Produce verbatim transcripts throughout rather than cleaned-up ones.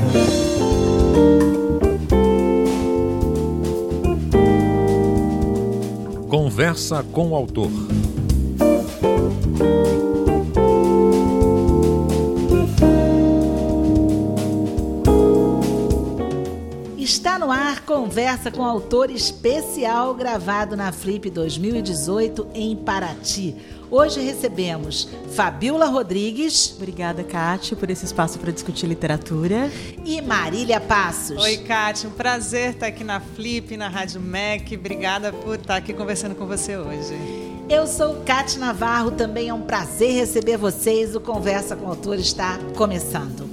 Conversa com o autor. Está no ar Conversa com o Autor especial gravado na Flip dois mil e dezoito em Paraty. Hoje recebemos Fabiola Rodrigues. Obrigada, Kátia, por esse espaço para discutir literatura. E Marília Passos. Oi, Kátia, um prazer estar aqui na Flip, na Rádio M E C. Obrigada por estar aqui conversando com você hoje. Eu sou Kátia Navarro, também é um prazer receber vocês. O Conversa com o Autor está começando.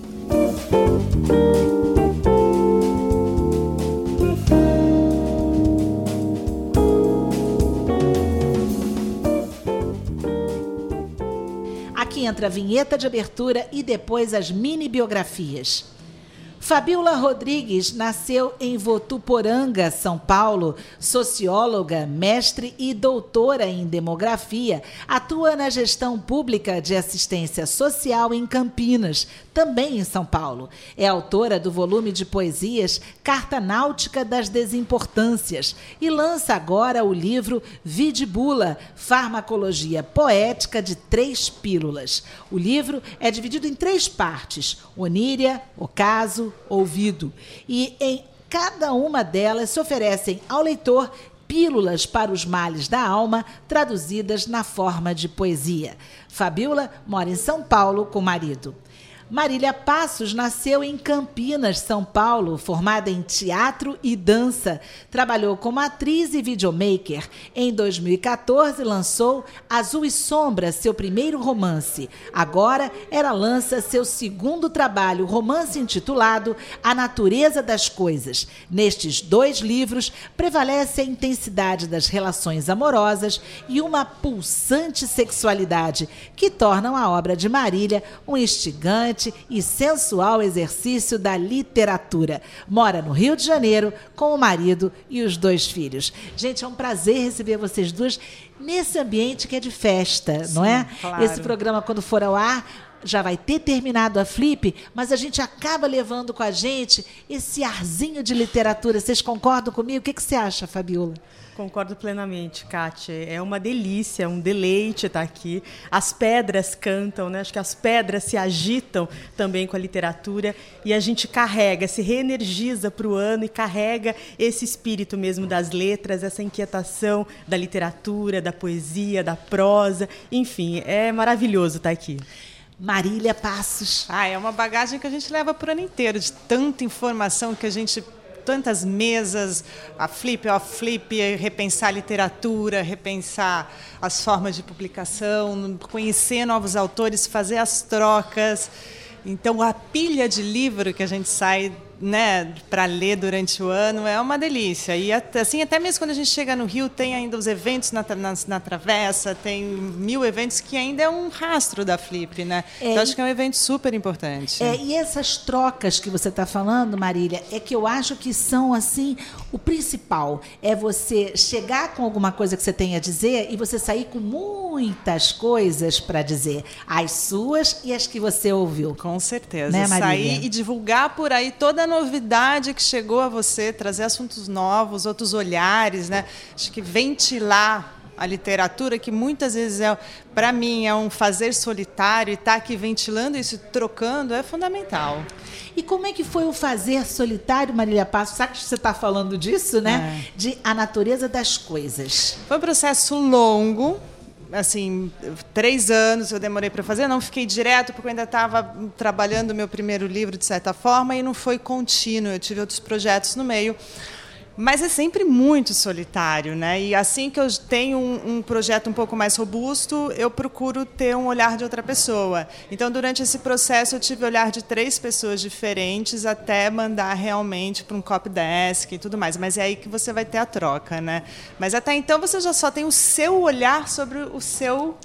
Aqui entra a vinheta de abertura e depois as mini-biografias. Fabiola Rodrigues nasceu em Votuporanga, São Paulo, socióloga, mestre e doutora em demografia, atua na gestão pública de assistência social em Campinas, também em São Paulo. É autora do volume de poesias Carta Náutica das Desimportâncias e lança agora o livro Vide Bula, Farmacologia Poética de Três Pílulas. O livro é dividido em três partes: Oníria, Ocaso, Ouvido. E em cada uma delas se oferecem ao leitor pílulas para os males da alma, traduzidas na forma de poesia. Fabiola mora em São Paulo com o marido. Marília Passos nasceu em Campinas, São Paulo, formada em teatro e dança. Trabalhou como atriz e videomaker. Em dois mil e quatorze, lançou Azul e Sombra, seu primeiro romance. Agora, ela lança seu segundo trabalho, romance intitulado A Natureza das Coisas. Nestes dois livros, prevalece a intensidade das relações amorosas e uma pulsante sexualidade que tornam a obra de Marília um instigante e sensual exercício da literatura. Mora no Rio de Janeiro com o marido e os dois filhos. Gente, é um prazer receber vocês duas nesse ambiente que é de festa, Sim, não é? Claro. Esse programa, quando for ao ar, já vai ter terminado a Flip, mas a gente acaba levando com a gente esse arzinho de literatura. Vocês concordam comigo? O que, que você acha, Fabiola? Concordo plenamente, Kátia. É uma delícia, um deleite estar aqui. As pedras cantam, né? Acho que as pedras se agitam também com a literatura e a gente carrega, se reenergiza para o ano e carrega esse espírito mesmo das letras, essa inquietação da literatura, da poesia, da prosa. Enfim, é maravilhoso estar aqui. Marília Passos. Ah, é uma bagagem que a gente leva por ano inteiro, de tanta informação que a gente... tantas mesas, a Flip, a Flip, repensar a literatura, repensar as formas de publicação, conhecer novos autores, fazer as trocas. Então, a pilha de livro que a gente sai, né, para ler durante o ano é uma delícia. E assim, até mesmo quando a gente chega no Rio, tem ainda os eventos na, na, na Travessa, tem mil eventos que ainda é um rastro da Flip, né? É, então, acho que é um evento super importante. É, e essas trocas que você está falando, Marília, é que eu acho que são, assim, o principal. É você chegar com alguma coisa que você tem a dizer e você sair com muitas coisas para dizer. As suas e as que você ouviu. Com certeza. Né, sair e divulgar por aí toda a novidade que chegou a você, trazer assuntos novos, outros olhares, né? Acho que ventilar a literatura, que muitas vezes, é, para mim, é um fazer solitário, e estar aqui ventilando isso, trocando, é fundamental. E como é que foi o fazer solitário, Marília Passos? Sabe que você está falando disso, né? É. De A Natureza das Coisas. Foi um processo longo. Assim, três anos eu demorei para fazer, não fiquei direto, porque eu ainda estava trabalhando o meu primeiro livro, de certa forma, e não foi contínuo, eu tive outros projetos no meio. Mas é sempre muito solitário, né? E assim que eu tenho um, um projeto um pouco mais robusto, eu procuro ter um olhar de outra pessoa. Então, durante esse processo, eu tive o olhar de três pessoas diferentes até mandar realmente para um copy desk e tudo mais. Mas é aí que você vai ter a troca, né? Mas até então você já só tem o seu olhar sobre o seu,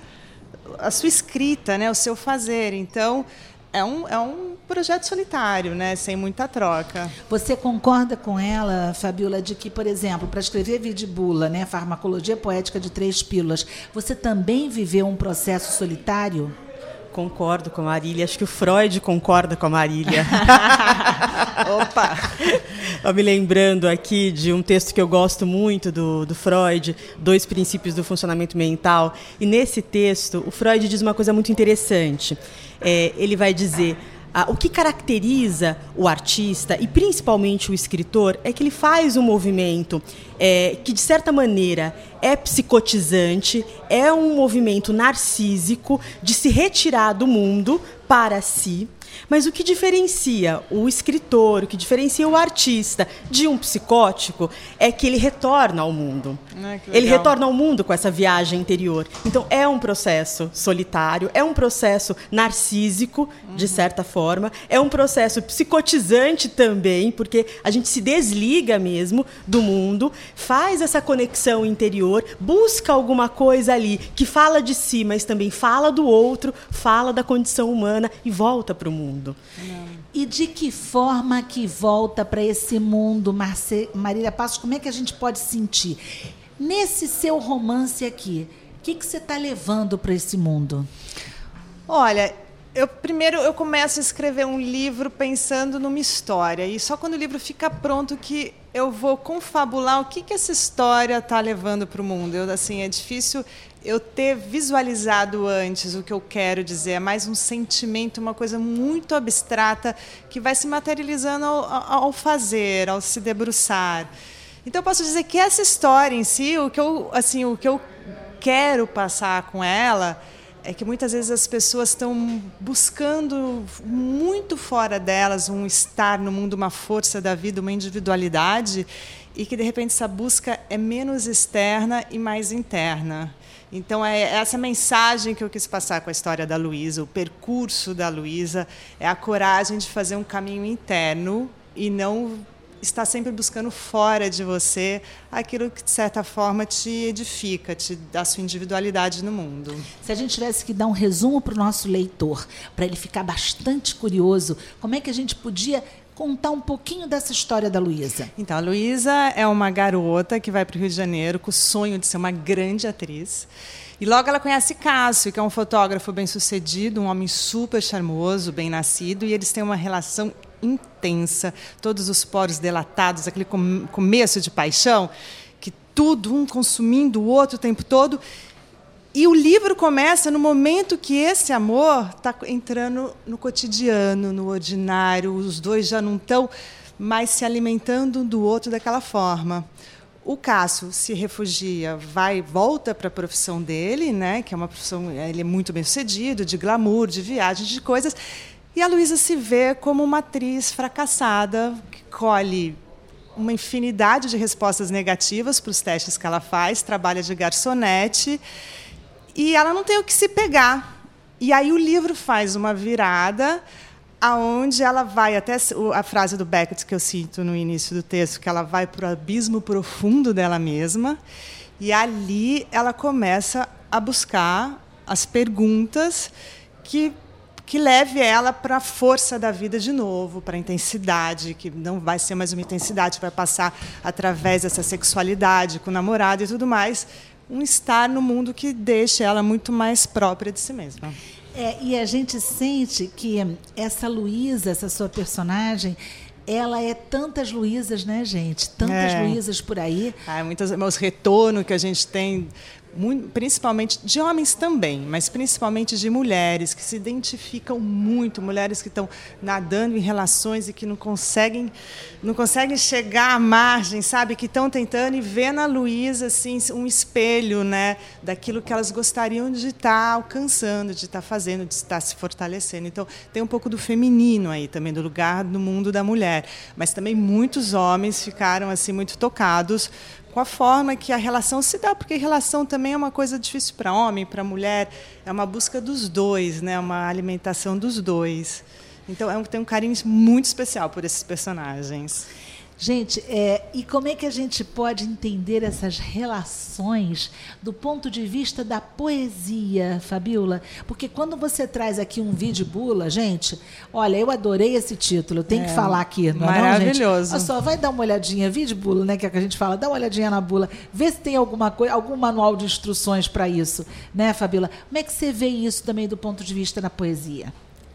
a sua escrita, né? O seu fazer. Então, é um, é um projeto solitário, né? Sem muita troca. Você concorda com ela, Fabiola, de que, por exemplo, para escrever Vide Bula, né, Farmacologia Poética de Três Pílulas, você também viveu um processo solitário? concordo com a Marília. Acho que o Freud concorda com a Marília. Opa! Eu me lembrando aqui de um texto que eu gosto muito do, do Freud, Dois Princípios do Funcionamento Mental. E nesse texto, o Freud diz uma coisa muito interessante. É, ele vai dizer... Ah, o que caracteriza o artista, e principalmente o escritor, é que ele faz um movimento é, que, de certa maneira, é psicotizante, é um movimento narcísico de se retirar do mundo para si. Mas o que diferencia o escritor, o que diferencia o artista de um psicótico é que ele retorna ao mundo. Ah, ele retorna ao mundo com essa viagem interior. Então, é um processo solitário, é um processo narcísico, uhum. de certa forma, é um processo psicotizante também, porque a gente se desliga mesmo do mundo, faz essa conexão interior, busca alguma coisa ali que fala de si, mas também fala do outro, fala da condição humana e volta para o mundo. Não. E de que forma que volta para esse mundo, Marce... Marília Passos, como é que a gente pode sentir? Nesse seu romance aqui, o que, que você está levando para esse mundo? Olha, eu primeiro eu começo a escrever um livro pensando numa história, e só quando o livro fica pronto que eu vou confabular o que, que essa história está levando para o mundo. Eu, assim, é difícil eu ter visualizado antes o que eu quero dizer, é mais um sentimento, uma coisa muito abstrata que vai se materializando ao, ao fazer, ao se debruçar. Então, eu posso dizer que essa história em si, o que eu, assim, o que eu quero passar com ela é que muitas vezes as pessoas estão buscando muito fora delas um estar no mundo, uma força da vida, uma individualidade, e que, de repente, essa busca é menos externa e mais interna. Então, é essa mensagem que eu quis passar com a história da Luísa, o percurso da Luísa, é a coragem de fazer um caminho interno e não estar sempre buscando fora de você aquilo que, de certa forma, te edifica, te dá sua individualidade no mundo. Se a gente tivesse que dar um resumo para o nosso leitor, para ele ficar bastante curioso, como é que a gente podia contar um pouquinho dessa história da Luísa? Então, a Luísa é uma garota que vai para o Rio de Janeiro com o sonho de ser uma grande atriz. E logo ela conhece Cássio, que é um fotógrafo bem-sucedido, um homem super charmoso, bem-nascido, e eles têm uma relação intensa, todos os poros dilatados, aquele com- começo de paixão, que tudo, um consumindo o outro o tempo todo. E o livro começa no momento que esse amor está entrando no cotidiano, no ordinário, os dois já não estão mais se alimentando um do outro daquela forma. O Cássio se refugia, vai, volta para a profissão dele, né, que é uma profissão, ele é muito bem-sucedido, de glamour, de viagens, de coisas, e a Luísa se vê como uma atriz fracassada, que colhe uma infinidade de respostas negativas para os testes que ela faz, trabalha de garçonete, e ela não tem o que se pegar. E aí o livro faz uma virada aonde ela vai, até a frase do Beckett que eu cito no início do texto, que ela vai para o abismo profundo dela mesma, e ali ela começa a buscar as perguntas que, que leve ela para a força da vida de novo, para a intensidade, que não vai ser mais uma intensidade, vai passar através dessa sexualidade com o namorado e tudo mais, um estar no mundo que deixa ela muito mais própria de si mesma. É, e a gente sente que essa Luísa, essa sua personagem, ela é tantas Luísas, né, gente? Tantas é. Luísas por aí. Ah, muitos os retornos que a gente tem, muito, principalmente de homens também, mas principalmente de mulheres que se identificam muito, mulheres que estão nadando em relações e que não conseguem, não conseguem chegar à margem, sabe? Que estão tentando e vê na Luísa assim, um espelho, né, daquilo que elas gostariam de estar alcançando, de estar fazendo, de estar se fortalecendo. Então, tem um pouco do feminino aí também, do lugar no mundo da mulher. Mas também muitos homens ficaram assim muito tocados com a forma que a relação se dá, porque relação também é uma coisa difícil para homem, para mulher, é uma busca dos dois, né? Uma alimentação dos dois. Então, é um, tem um carinho muito especial por esses personagens. Gente, é, e como é que a gente pode entender essas relações do ponto de vista da poesia, Fabíola? Porque quando você traz aqui um vídeo bula, gente, olha, eu adorei esse título, tem é, que falar aqui, não é maravilhoso. Não, gente? Olha só, vai dar uma olhadinha, vídeo bula, né, que é o que a gente fala, dá uma olhadinha na bula, vê se tem alguma coisa, algum manual de instruções para isso, né, Fabíola? Como é que você vê isso também do ponto de vista da poesia?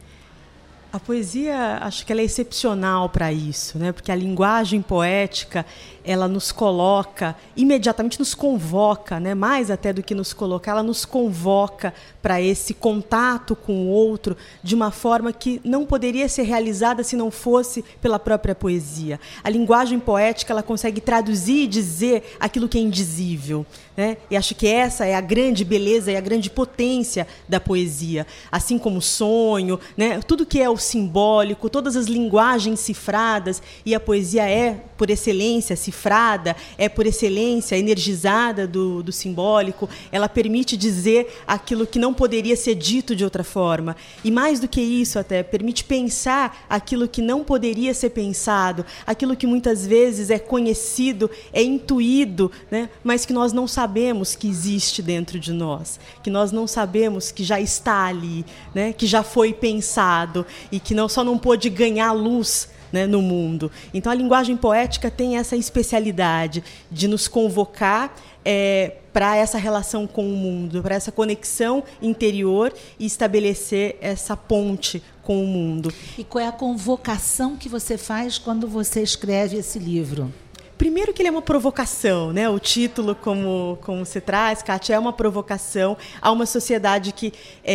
A poesia, acho que ela é excepcional para isso, né? Porque a linguagem poética, ela nos coloca, imediatamente nos convoca, né? Mais até do que nos colocar, ela nos convoca para esse contato com o outro de uma forma que não poderia ser realizada se não fosse pela própria poesia. A linguagem poética, ela consegue traduzir e dizer aquilo que é indizível, né? E acho que essa é a grande beleza e a grande potência da poesia. Assim como o sonho, né? Tudo que é o simbólico, todas as linguagens cifradas, e a poesia é, por excelência, cifrada, é, por excelência, energizada do, do simbólico, ela permite dizer aquilo que não poderia ser dito de outra forma. E mais do que isso até, permite pensar aquilo que não poderia ser pensado, aquilo que muitas vezes é conhecido, é intuído, né? Mas que nós não sabemos que existe dentro de nós, que nós não sabemos que já está ali, né? Que já foi pensado, e que não, só não pôde ganhar luz, né, no mundo. Então, a linguagem poética tem essa especialidade de nos convocar é, para essa relação com o mundo, para essa conexão interior e estabelecer essa ponte com o mundo. E qual é a convocação que você faz quando você escreve esse livro? Primeiro que ele é uma provocação, né? O título, como, como você traz, Kátia, é uma provocação a uma sociedade que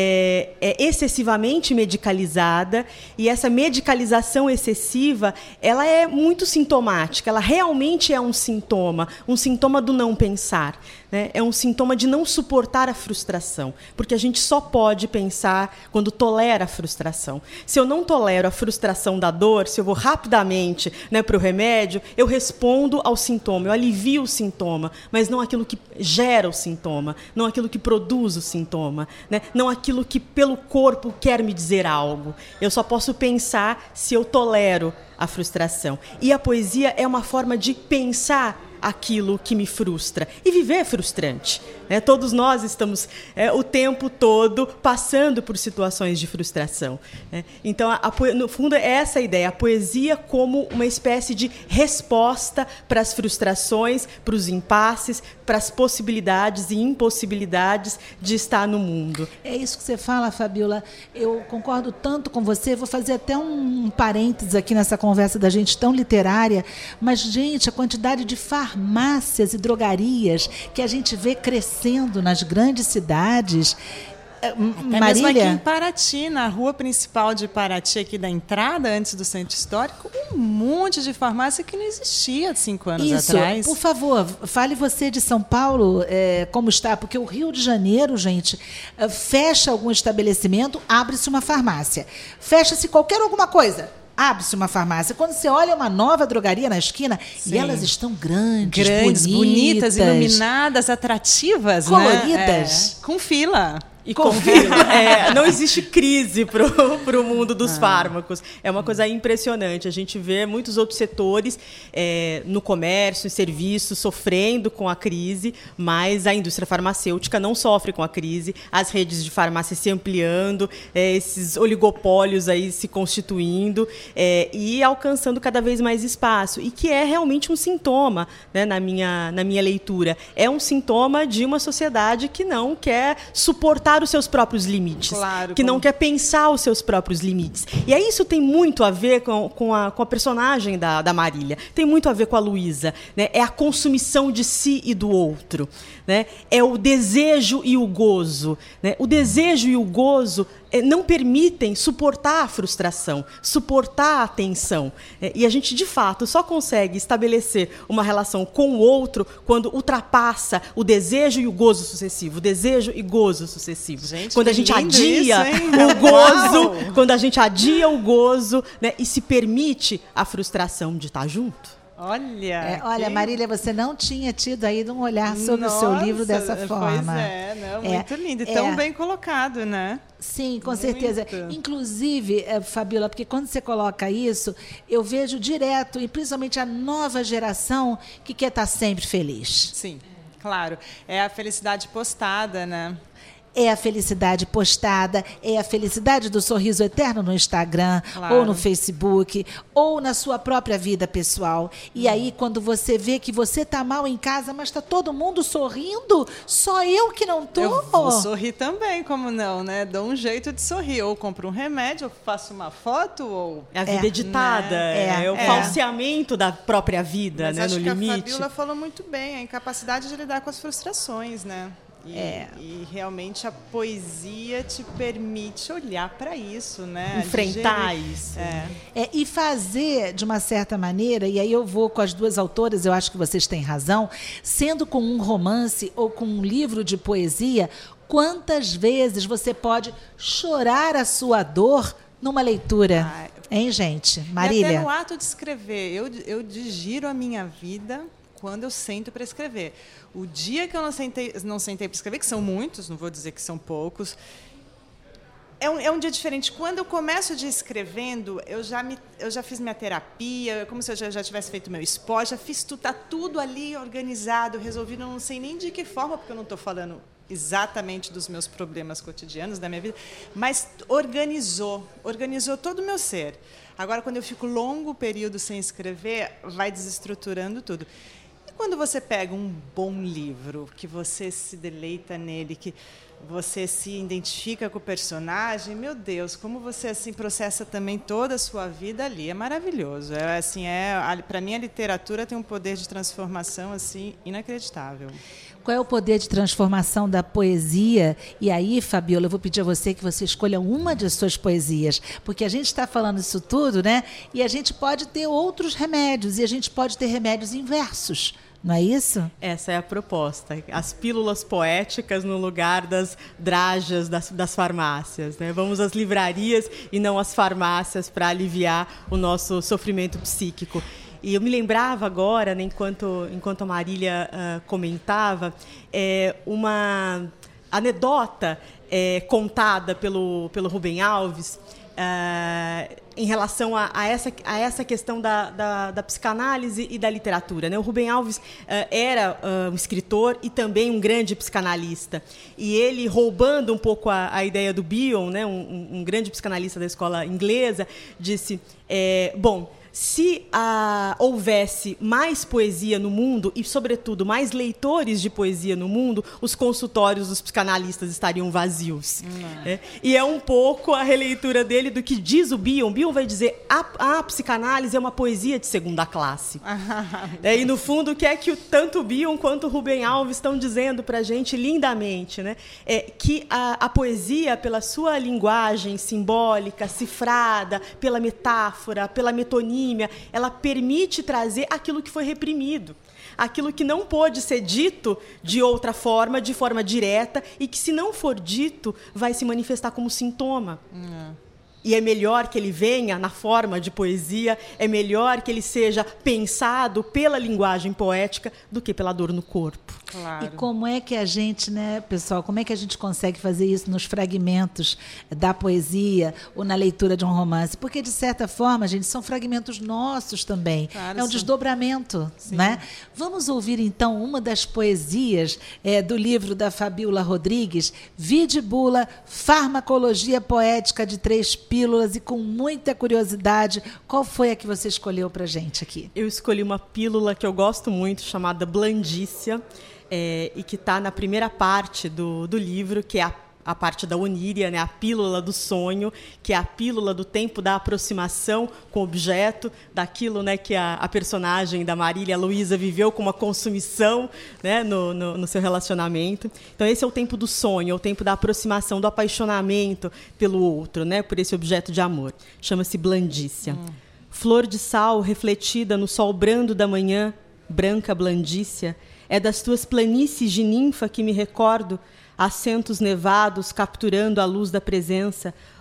é, é excessivamente medicalizada, e essa medicalização excessiva, ela é muito sintomática, ela realmente é um sintoma, um sintoma do não pensar, né? É um sintoma de não suportar a frustração, porque a gente só pode pensar quando tolera a frustração. Se eu não tolero a frustração da dor, se eu vou rapidamente, né, para o remédio, eu respondo ao sintoma, eu alivio o sintoma, mas não aquilo que gera o sintoma, não aquilo que produz o sintoma, né? Não aquilo que pelo corpo quer me dizer algo. Eu só posso pensar se eu tolero a frustração. E a poesia é uma forma de pensar aquilo que me frustra. E viver é frustrante, né? Todos nós estamos é, o tempo todo passando por situações de frustração, né? Então, a, a, no fundo, é essa a ideia. A poesia como uma espécie de resposta para as frustrações, para os impasses, para as possibilidades e impossibilidades de estar no mundo. É isso que você fala, Fabíola. Eu concordo tanto com você. Vou fazer até um, um parênteses aqui nessa conversa da gente tão literária. Mas, gente, a quantidade de farmácias e drogarias que a gente vê crescendo nas grandes cidades. Até Marília? mesmo aqui em Paraty, na rua principal de Paraty, aqui da entrada, antes do centro histórico, um monte de farmácia que não existia há cinco anos Isso, atrás. Por favor, fale você de São Paulo, é, como está, porque o Rio de Janeiro, gente, fecha algum estabelecimento, abre-se uma farmácia. Fecha-se qualquer alguma coisa, abre-se uma farmácia. Quando você olha uma nova drogaria na esquina, Sim. e elas estão grandes, grandes bonitas, bonitas, iluminadas, atrativas, coloridas. Né? É, com fila. E com é, não existe crise para o mundo dos ah. fármacos. É uma coisa impressionante. A gente vê muitos outros setores é, no comércio e serviços sofrendo com a crise, mas a indústria farmacêutica não sofre com a crise. As redes de farmácia se ampliando, é, esses oligopólios aí se constituindo é, e alcançando cada vez mais espaço. E que é realmente um sintoma, né, na minha, na minha leitura. É um sintoma de uma sociedade que não quer suportar os seus próprios limites, claro, que como... não quer pensar os seus próprios limites. E aí isso tem muito a ver com, com, a, com a personagem da, da Marília, tem muito a ver com a Luísa, né? É a consumição de si e do outro, né? É o desejo e o gozo, né? O desejo e o gozo não permitem suportar a frustração, suportar a tensão. E a gente, de fato, só consegue estabelecer uma relação com o outro quando ultrapassa o desejo e o gozo sucessivo, o desejo e gozo sucessivo. Gente, quando a gente adia isso, o gozo, Uau! quando a gente adia o gozo, né, e se permite a frustração de estar junto. Olha, É, olha, que... Marília, você não tinha tido aí um olhar sobre Nossa, o seu livro dessa forma. Pois é, não, É, muito lindo. E tão é. bem colocado, né? Sim, com Muito. certeza. Inclusive, eh, Fabíola, porque quando você coloca isso, eu vejo direto, e principalmente a nova geração, que quer estar sempre feliz. Sim, claro. É a felicidade postada, né? É a felicidade postada, é a felicidade do sorriso eterno no Instagram, Claro. ou no Facebook, ou na sua própria vida pessoal. E aí, quando você vê que você tá mal em casa, mas tá todo mundo sorrindo, só eu que não tô. Eu vou sorrir também, como não, né? Dou um jeito de sorrir. Ou compro um remédio, ou faço uma foto, ou... É a vida É, editada, né? é, É, o é. falseamento da própria vida, Mas né, acho no que limite. a Fabíola falou muito bem, a incapacidade de lidar com as frustrações, né? E, É. e realmente a poesia te permite olhar para isso, né? Enfrentar Digerir. isso. É. É, e fazer, de uma certa maneira, e aí eu vou com as duas autoras, eu acho que vocês têm razão, sendo com um romance ou com um livro de poesia, quantas vezes você pode chorar a sua dor numa leitura? Ah, hein, gente? E Marília? até no ato de escrever, eu, eu digiro a minha vida quando eu sento para escrever. O dia que eu não sentei, não sentei para escrever, que são muitos, não vou dizer que são poucos, é um, é um dia diferente. Quando eu começo de escrevendo, eu já, me, eu já fiz minha terapia, como se eu já, já tivesse feito meu esporte, já fiz tudo, está tudo ali organizado, resolvido, eu não sei nem de que forma, porque eu não estou falando exatamente dos meus problemas cotidianos, da minha vida, mas organizou, organizou todo o meu ser. Agora, quando eu fico longo período sem escrever, vai desestruturando tudo. E quando você pega um bom livro, que você se deleita nele, que você se identifica com o personagem, meu Deus, como você assim processa também toda a sua vida ali, é maravilhoso. É assim, é, para mim a literatura tem um poder de transformação assim inacreditável. Qual é o poder de transformação da poesia? E aí, Fabíola, eu vou pedir a você que você escolha uma de suas poesias, porque a gente está falando isso tudo, né? E a gente pode ter outros remédios, e a gente pode ter remédios inversos. Não é isso? Essa é a proposta. As pílulas poéticas no lugar das drajas das, das farmácias, né? Vamos às livrarias e não às farmácias para aliviar o nosso sofrimento psíquico. E eu me lembrava agora, né, enquanto, enquanto a Marília uh, comentava, é, uma anedota é, contada pelo, pelo Rubem Alves, Uh, em relação a, a, essa, a essa questão da, da, da psicanálise e da literatura, né? O Rubem Alves uh, era uh, um escritor e também um grande psicanalista. E ele, roubando um pouco a, a ideia do Bion, né? um, um grande psicanalista da escola inglesa, disse, é, bom, se ah, houvesse mais poesia no mundo e, sobretudo, mais leitores de poesia no mundo, os consultórios dos psicanalistas estariam vazios. É? E é um pouco a releitura dele do que diz o Bion. Bion vai dizer a, a psicanálise é uma poesia de segunda classe. É, e, no fundo, o que é que o, tanto o Bion quanto o Rubem Alves estão dizendo para a gente lindamente? Né? É que a, a poesia, pela sua linguagem simbólica, cifrada, pela metáfora, pela metonímia, ela permite trazer aquilo que foi reprimido, aquilo que não pôde ser dito de outra forma, de forma direta, e que, se não for dito, vai se manifestar como sintoma. Hum. E é melhor que ele venha na forma de poesia, é melhor que ele seja pensado pela linguagem poética do que pela dor no corpo. Claro. E como é que a gente, né, pessoal, como é que a gente consegue fazer isso nos fragmentos da poesia ou na leitura de um romance? Porque, de certa forma, gente, são fragmentos nossos também. Claro, é um sim. desdobramento, né? Vamos ouvir, então, uma das poesias é, do livro da Fabíola Rodrigues, Vide Bula, Farmacologia Poética de Três Pílulas, e com muita curiosidade, qual foi a que você escolheu pra gente aqui? Eu escolhi uma pílula que eu gosto muito, chamada Blandícia, é, e que está na primeira parte do, do livro, que é a, a parte da oníria, né, a pílula do sonho, que é a pílula do tempo da aproximação com o objeto, daquilo, né, que a, a personagem da Marília Luísa viveu com uma consumição, né, no, no, no seu relacionamento. Então, esse é o tempo do sonho, é o tempo da aproximação, do apaixonamento pelo outro, né, por esse objeto de amor. Chama-se Blandícia. Hum. Flor de sal refletida no sol brando da manhã, branca blandícia, é das tuas planícies de ninfa que me recordo, assentos nevados capturando a luz da presença,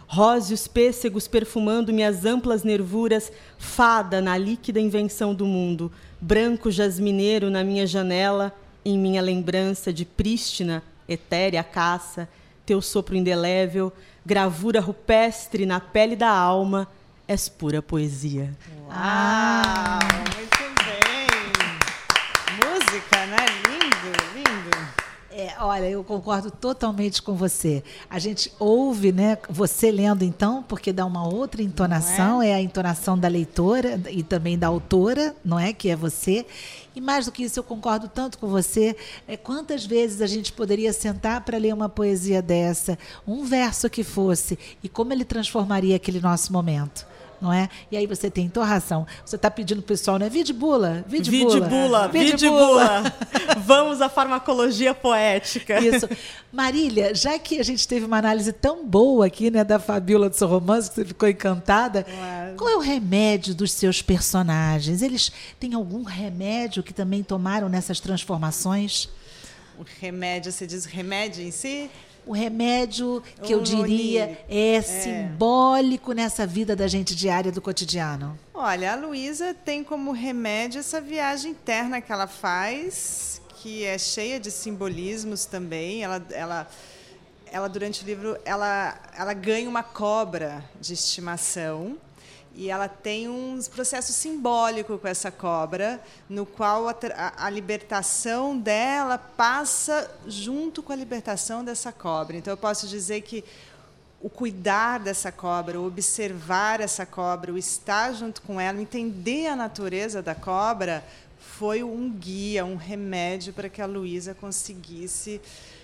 Róseos pêssegos perfumando minhas amplas nervuras, fada na líquida invenção do mundo, branco jasmineiro na minha janela, em minha lembrança de prístina, etérea caça, teu sopro indelével, gravura rupestre na pele da alma, és pura poesia. Uau, muito bem. Música, né? Lindo, lindo. É, olha, eu concordo totalmente com você. A gente ouve, né, você lendo então, porque dá uma outra entonação, é? é a entonação da leitora e também da autora, não é? Que é você. E mais do que isso, eu concordo tanto com você. É, quantas vezes a gente poderia sentar para ler uma poesia dessa, um verso que fosse, e como ele transformaria aquele nosso momento? Não é? E aí você tem torração. Você está pedindo para o pessoal, né? Vide bula, vide bula. Vide bula, vide bula. Vamos à farmacologia poética. Isso. Marília, já que a gente teve uma análise tão boa aqui, né, da Fabíola do seu romance, que você ficou encantada, claro. Qual é o remédio dos seus personagens? Eles têm algum remédio que também tomaram nessas transformações? O remédio, você diz remédio em si? O remédio que eu diria é, é simbólico nessa vida da gente diária do cotidiano. Olha, a Luísa tem como remédio essa viagem interna que ela faz, que é cheia de simbolismos também. Ela, ela, ela durante o livro, ela, ela ganha uma cobra de estimação. E ela tem um processo simbólico com essa cobra, no qual a, a, a libertação dela passa junto com a libertação dessa cobra. Então, eu posso dizer que o cuidar dessa cobra, o observar essa cobra, o estar junto com ela, entender a natureza da cobra, foi um guia, um remédio para que a Luísa conseguisse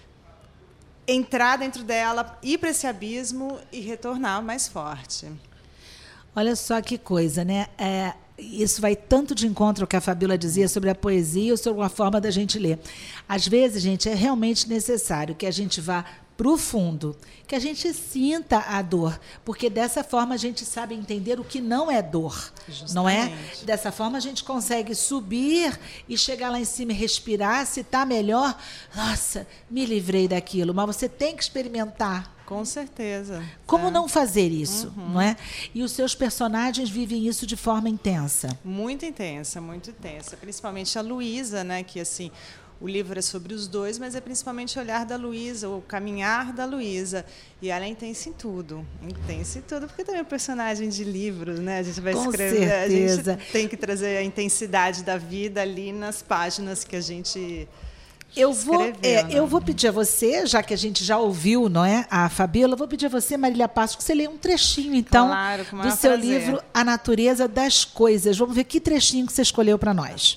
entrar dentro dela, ir para esse abismo e retornar mais forte. Olha só que coisa, né? É, isso vai tanto de encontro ao que a Fabíola dizia sobre a poesia ou sobre uma forma da gente ler. Às vezes, gente, é realmente necessário que a gente vá para o fundo, que a gente sinta a dor, porque dessa forma a gente sabe entender o que não é dor, justamente. Não é? Dessa forma a gente consegue subir e chegar lá em cima e respirar, se está melhor, nossa, me livrei daquilo, mas você tem que experimentar. Com certeza. Como é. não fazer isso, uhum. não é? E os seus personagens vivem isso de forma intensa. Muito intensa, muito intensa. Principalmente a Luísa, né? Que assim, o livro é sobre os dois, mas é principalmente o olhar da Luísa, o caminhar da Luísa. E ela é intensa em tudo. Intensa em tudo, porque também é um personagem de livros, né? A gente vai Com escrever. certeza. A gente tem que trazer a intensidade da vida ali nas páginas que a gente. Eu vou, é, eu vou pedir a você, já que a gente já ouviu, não é, a Fabíola, vou pedir a você, Marília Passos, que você lê um trechinho, então, claro, com do seu prazer. livro A Natureza das Coisas. Vamos ver que trechinho que você escolheu para nós.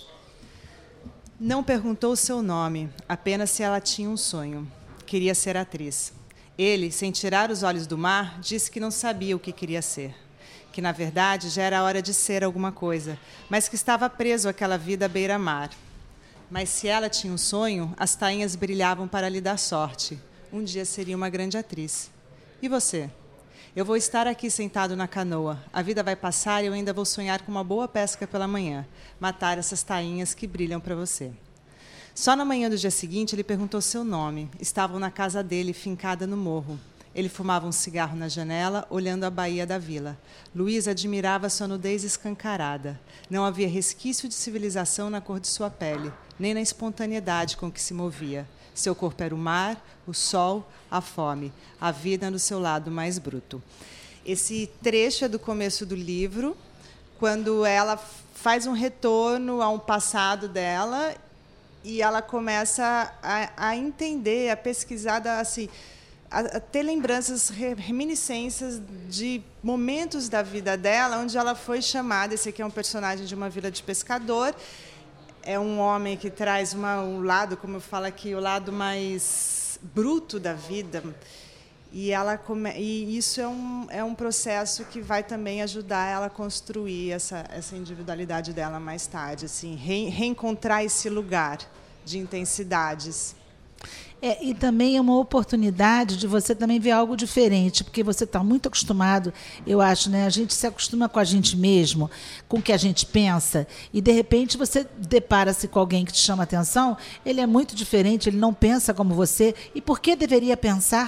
Não perguntou o seu nome, apenas se ela tinha um sonho. Queria ser atriz. Ele, sem tirar os olhos do mar, disse que não sabia o que queria ser. Que, na verdade, já era hora de ser alguma coisa, mas que estava preso àquela vida à beira-mar. Mas se ela tinha um sonho, as tainhas brilhavam para lhe dar sorte. Um dia seria uma grande atriz. E você? Eu vou estar aqui sentado na canoa. A vida vai passar e eu ainda vou sonhar com uma boa pesca pela manhã. Matar essas tainhas que brilham para você. Só na manhã do dia seguinte, ele perguntou seu nome. Estavam na casa dele, fincada no morro. Ele fumava um cigarro na janela, olhando a baía da vila. Luísa admirava sua nudez escancarada. Não havia resquício de civilização na cor de sua pele, nem na espontaneidade com que se movia. Seu corpo era o mar, o sol, a fome, a vida no seu lado mais bruto. Esse trecho é do começo do livro, quando ela faz um retorno a um passado dela e ela começa a, a entender, a pesquisar, assim, a, a ter lembranças, reminiscências de momentos da vida dela, onde ela foi chamada. Esse aqui é um personagem de uma vila de pescador. É um homem que traz uma, um lado, como eu falo aqui, o lado mais bruto da vida. E, ela come, e isso é um, é um processo que vai também ajudar ela a construir essa, essa individualidade dela mais tarde, assim, re, reencontrar esse lugar de intensidades. É, e também é uma oportunidade de você também ver algo diferente, porque você está muito acostumado, eu acho, né? A gente se acostuma com a gente mesmo, com o que a gente pensa, e de repente você depara-se com alguém que te chama a atenção, ele é muito diferente, ele não pensa como você, e por que deveria pensar?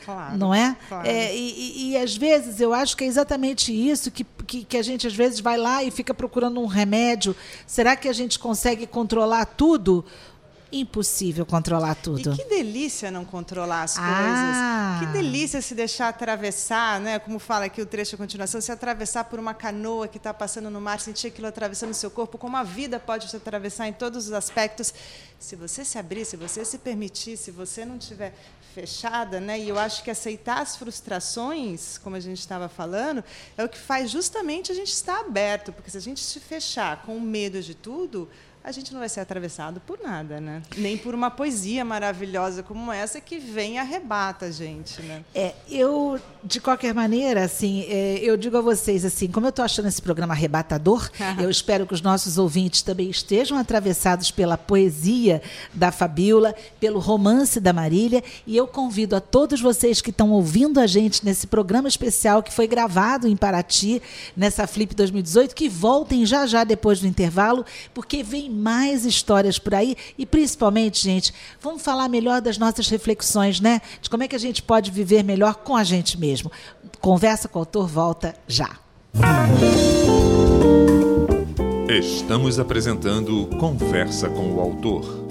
Claro, não é? Claro. é e, e, e, às vezes, eu acho que é exatamente isso que, que, que a gente, às vezes, vai lá e fica procurando um remédio. Será que a gente consegue controlar tudo? Impossível controlar tudo. E que delícia não controlar as coisas. Ah. Que delícia se deixar atravessar, né? Como fala aqui o trecho a continuação, se atravessar por uma canoa que está passando no mar, sentir aquilo atravessando o seu corpo, como a vida pode te atravessar em todos os aspectos. Se você se abrir, se você se permitir, se você não estiver fechada, né? E eu acho que aceitar as frustrações, como a gente estava falando, é o que faz justamente a gente estar aberto, porque se a gente se fechar com medo de tudo, a gente não vai ser atravessado por nada, né? Nem por uma poesia maravilhosa como essa que vem e arrebata a gente, né? É, eu, de qualquer maneira, assim, é, eu digo a vocês, assim, como eu estou achando esse programa arrebatador, eu espero que os nossos ouvintes também estejam atravessados pela poesia da Fabíola, pelo romance da Marília, e eu convido a todos vocês que estão ouvindo a gente nesse programa especial que foi gravado em Paraty, nessa Flip dois mil e dezoito, que voltem já já depois do intervalo, porque vem mais histórias por aí e, principalmente, gente, vamos falar melhor das nossas reflexões, né? De como é que a gente pode viver melhor com a gente mesmo. Conversa com o Autor volta já. Estamos apresentando Conversa com o Autor.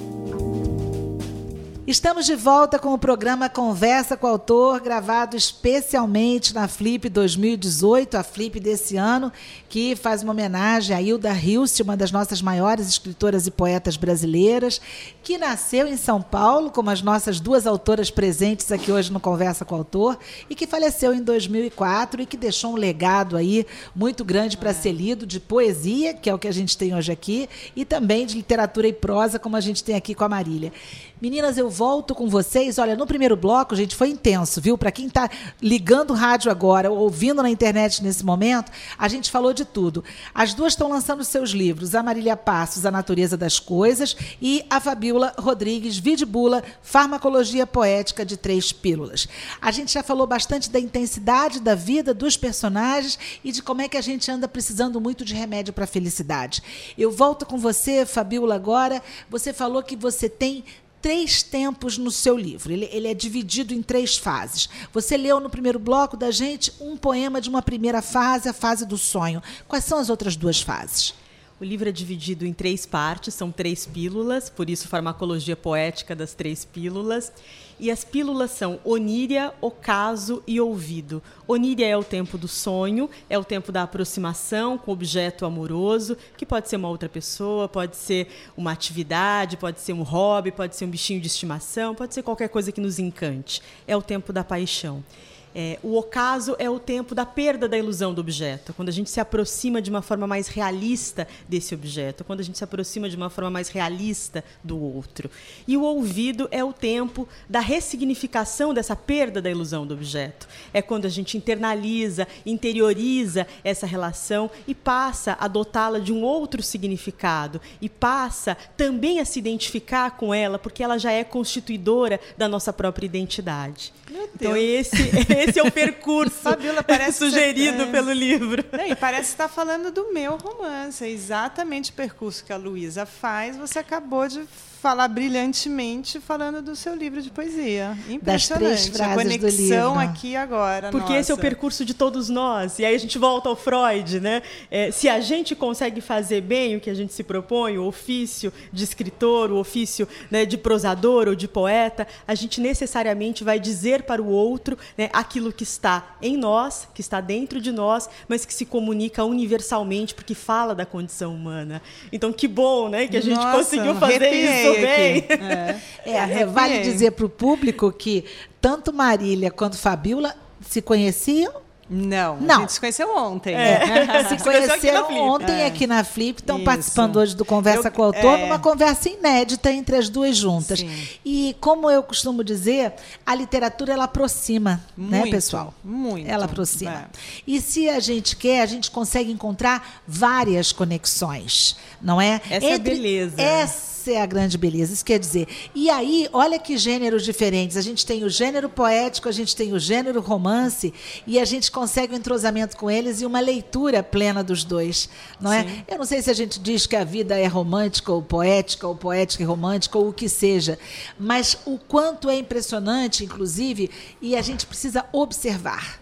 Estamos de volta com o programa Conversa com o Autor, gravado especialmente na Flip dois mil e dezoito, a Flip desse ano, que faz uma homenagem a Hilda Hilst, uma das nossas maiores escritoras e poetas brasileiras, que nasceu em São Paulo, como as nossas duas autoras presentes aqui hoje no Conversa com o Autor, e que faleceu em dois mil e quatro e que deixou um legado aí muito grande para ser lido de poesia, que é o que a gente tem hoje aqui, e também de literatura e prosa, como a gente tem aqui com a Marília. Meninas, eu volto com vocês. Olha, no primeiro bloco, gente, foi intenso, viu? Para quem está ligando o rádio agora, ou ouvindo na internet nesse momento, a gente falou de tudo. As duas estão lançando seus livros, a Marília Passos, A Natureza das Coisas, e a Fabíola Rodrigues, Vidbula, Farmacologia Poética de Três Pílulas. A gente já falou bastante da intensidade da vida dos personagens e de como é que a gente anda precisando muito de remédio para a felicidade. Eu volto com você, Fabíola, agora. Você falou que você tem três tempos no seu livro. Ele, ele é dividido em três fases. Você leu no primeiro bloco da gente um poema de uma primeira fase, a fase do sonho. Quais são as outras duas fases? O livro é dividido em três partes, são três pílulas, por isso farmacologia poética das três pílulas. E as pílulas são oníria, ocaso e ouvido. Oníria é o tempo do sonho, é o tempo da aproximação com o objeto amoroso, que pode ser uma outra pessoa, pode ser uma atividade, pode ser um hobby, pode ser um bichinho de estimação, pode ser qualquer coisa que nos encante. É o tempo da paixão. É, o ocaso é o tempo da perda da ilusão do objeto, quando a gente se aproxima de uma forma mais realista desse objeto, quando a gente se aproxima de uma forma mais realista do outro. E o ouvido é o tempo da ressignificação dessa perda da ilusão do objeto. É quando a gente internaliza, interioriza essa relação e passa a dotá-la de um outro significado e passa também a se identificar com ela, porque ela já é constituidora da nossa própria identidade. Meu Deus. Então esse, esse é o percurso Fabíola, parece sugerido ser, é. pelo livro. Não, e parece estar falando do meu romance. É exatamente o percurso que a Luísa faz. Você acabou de falar brilhantemente falando do seu livro de poesia. Impressionante. Das três frases a conexão do livro. aqui agora. Porque nossa. esse é o percurso de todos nós. E aí a gente volta ao Freud, né? É, se a gente consegue fazer bem o que a gente se propõe, o ofício de escritor, o ofício, né, de prosador ou de poeta, a gente necessariamente vai dizer para o outro, né, aquilo que está em nós, que está dentro de nós, mas que se comunica universalmente, porque fala da condição humana. Então, que bom, né, que a gente Nossa, conseguiu fazer isso bem. É. É, vale dizer para o público que tanto Marília quanto Fabíola se conheciam? Não, Não. a gente se conheceu ontem. É. Se conheceram aqui ontem É. aqui na Flip, estão Isso. participando hoje do Conversa Eu- com o Autor, é. numa conversa inédita entre as duas juntas. Sim. E como eu costumo dizer, a literatura ela aproxima, né, Muito, pessoal? muito. Ela aproxima. É. E se a gente quer, a gente consegue encontrar várias conexões, não é? Essa é a beleza. Essa Essa é a grande beleza, isso quer dizer. E aí, olha que gêneros diferentes. A gente tem o gênero poético, a gente tem o gênero romance, e a gente consegue um entrosamento com eles e uma leitura plena dos dois, não é? Sim. Eu não sei se a gente diz que a vida é romântica ou poética, ou poética e romântica, ou o que seja, mas o quanto é impressionante, inclusive, e a gente precisa observar.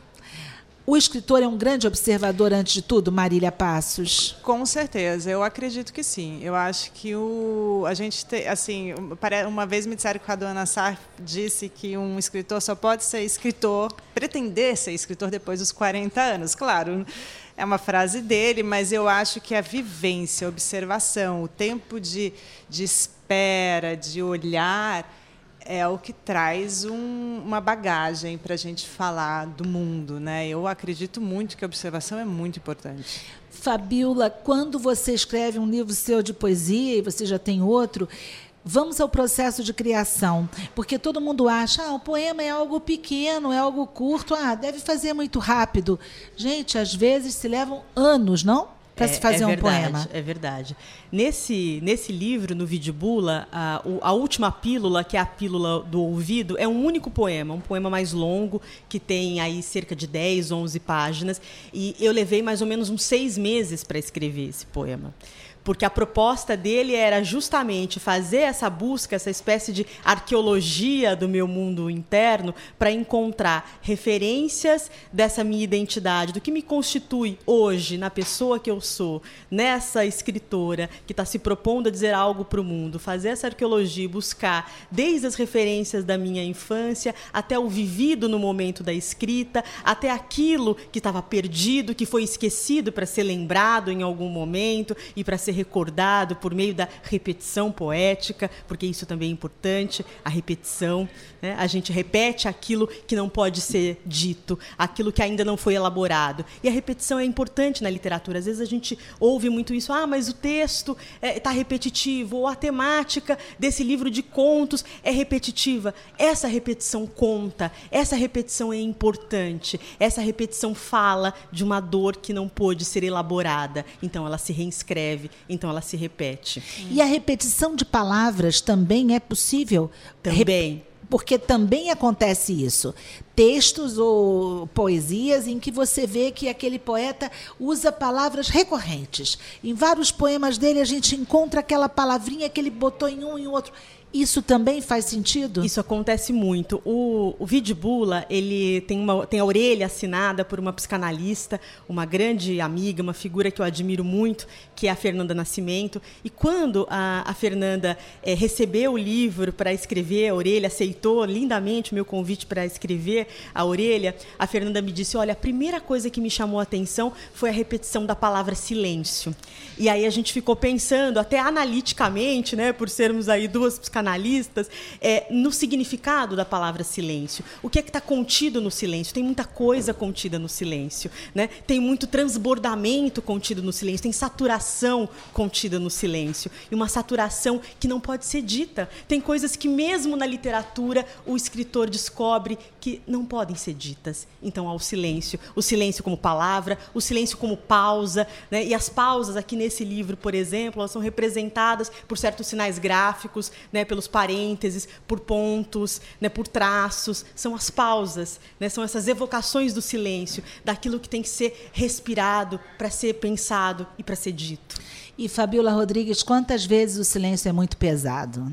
O escritor é um grande observador, antes de tudo, Marília Passos? Com certeza, eu acredito que sim. Eu acho que o, a gente tem, assim, uma vez me disseram que a Dona Sarf disse que um escritor só pode ser escritor, pretender ser escritor depois dos quarenta anos. Claro, é uma frase dele, mas eu acho que a vivência, a observação, o tempo de, de espera, de olhar, é o que traz um, uma bagagem para a gente falar do mundo, né? Eu acredito muito que a observação é muito importante. Fabíola, quando você escreve um livro seu de poesia, e você já tem outro, vamos ao processo de criação, porque todo mundo acha, ah, o poema é algo pequeno, é algo curto, ah, deve fazer muito rápido. Gente, às vezes se levam anos, não? Para se fazer é um verdade, poema. É verdade. Nesse, nesse livro, no Vidibula, a, a última pílula, que é a pílula do ouvido, é um único poema, um poema mais longo, que tem aí cerca de dez, onze páginas, e eu levei mais ou menos uns seis meses para escrever esse poema. Porque a proposta dele era justamente fazer essa busca, essa espécie de arqueologia do meu mundo interno, para encontrar referências dessa minha identidade, do que me constitui hoje, na pessoa que eu sou, nessa escritora que está se propondo a dizer algo para o mundo, fazer essa arqueologia e buscar desde as referências da minha infância até o vivido no momento da escrita, até aquilo que estava perdido, que foi esquecido para ser lembrado em algum momento e para ser recordado por meio da repetição poética, porque isso também é importante, a repetição, né? A gente repete aquilo que não pode ser dito, aquilo que ainda não foi elaborado. E a repetição é importante na literatura. Às vezes a gente ouve muito isso, ah, mas o texto está é, repetitivo, ou a temática desse livro de contos é repetitiva. Essa repetição conta, essa repetição é importante, essa repetição fala de uma dor que não pôde ser elaborada, então ela se reescreve, então ela se repete. E a repetição de palavras também é possível? Também. Porque também acontece isso. Textos ou poesias em que você vê que aquele poeta usa palavras recorrentes. Em vários poemas dele a gente encontra aquela palavrinha que ele botou em um e em outro. Isso também faz sentido? Isso acontece muito. O, o Vidibula, ele tem, uma, tem a orelha assinada por uma psicanalista, uma grande amiga, uma figura que eu admiro muito, que é a Fernanda Nascimento. E quando a, a Fernanda é, recebeu o livro para escrever, a orelha aceitou lindamente o meu convite para escrever a orelha, a Fernanda me disse, olha, a primeira coisa que me chamou a atenção foi a repetição da palavra silêncio. E aí a gente ficou pensando, até analiticamente, né, por sermos aí duas psicanalistas, analistas, é, no significado da palavra silêncio. O que é que está contido no silêncio? Tem muita coisa contida no silêncio, né? Tem muito transbordamento contido no silêncio, tem saturação contida no silêncio. E uma saturação que não pode ser dita. Tem coisas que, mesmo na literatura, o escritor descobre que não podem ser ditas. Então, há o silêncio. O silêncio como palavra, o silêncio como pausa, né? E as pausas aqui nesse livro, por exemplo, elas são representadas por certos sinais gráficos, né? Pelos parênteses, por pontos, né? Por traços. São as pausas, né? São essas evocações do silêncio, daquilo que tem que ser respirado para ser pensado e para ser dito. E, Fabíola Rodrigues, quantas vezes o silêncio é muito pesado?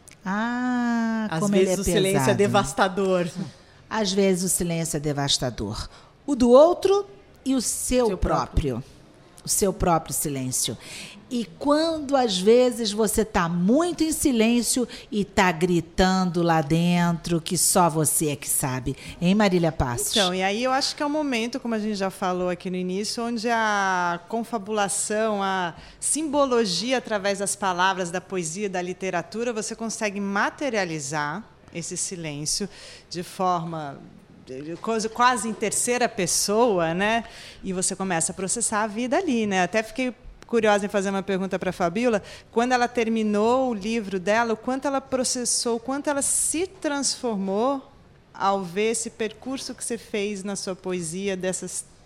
Ah, Às como vezes ele é o silêncio pesado. é devastador. Às vezes o silêncio é devastador. O do outro e o seu, seu próprio. próprio. O seu próprio silêncio. E quando, às vezes, você está muito em silêncio e está gritando lá dentro que só você é que sabe. Hein, Marília Passos? Então, e aí eu acho que é um momento, como a gente já falou aqui no início, onde a confabulação, a simbologia através das palavras, da poesia, da literatura, você consegue materializar esse silêncio de forma quase em terceira pessoa, né? E você começa a processar a vida ali, né? Até fiquei curiosa em fazer uma pergunta para a Fabíola. Quando ela terminou o livro dela, o quanto ela processou, o quanto ela se transformou ao ver esse percurso que você fez na sua poesia, dessas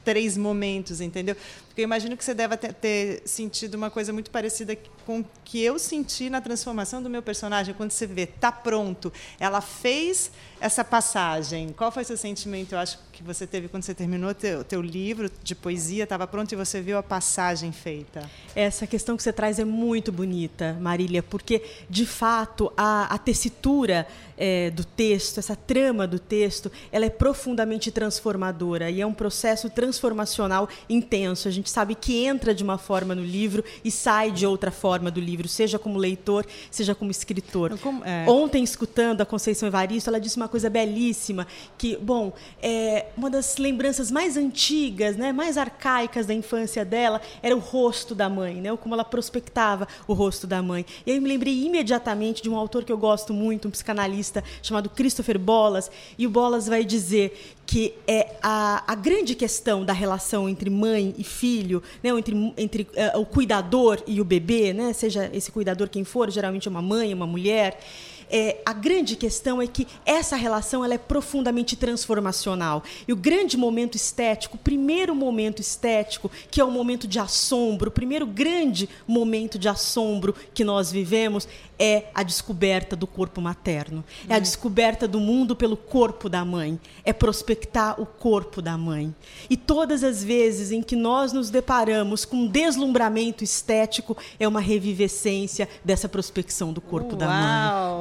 três momentos, entendeu? Porque eu imagino que você deve ter, ter sentido uma coisa muito parecida com o que eu senti na transformação do meu personagem, quando você vê, tá pronto, ela fez essa passagem. Qual foi o seu sentimento, eu acho, que você teve quando você terminou o teu, teu livro de poesia, estava pronto e você viu a passagem feita? Essa questão que você traz é muito bonita, Marília, porque, de fato, a, a tessitura é, do texto, essa trama do texto, ela é profundamente transformadora e é um processo transformacional intenso. A gente sabe que entra de uma forma no livro e sai de outra forma do livro, seja como leitor, seja como escritor. Como, é. Ontem, escutando a Conceição Evaristo, ela disse uma coisa belíssima, que, bom, é, uma das lembranças mais antigas, né, mais arcaicas da infância dela era o rosto da mãe, né, como ela prospectava o rosto da mãe. E aí eu me lembrei imediatamente de um autor que eu gosto muito, um psicanalista chamado Christopher Bollas, e o Bollas vai dizer que é a, a grande questão da relação entre mãe e filho, né, entre, entre uh, o cuidador e o bebê, né, seja esse cuidador quem for, geralmente é uma mãe, uma mulher. É, a grande questão é que essa relação ela é profundamente transformacional. E o grande momento estético, o primeiro momento estético, que é o momento de assombro, o primeiro grande momento de assombro que nós vivemos, é a descoberta do corpo materno. É a descoberta do mundo pelo corpo da mãe. É prospectar o corpo da mãe. E todas as vezes em que nós nos deparamos com um deslumbramento estético, é uma revivescência dessa prospecção do corpo Uau, da mãe.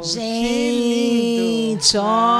Gente,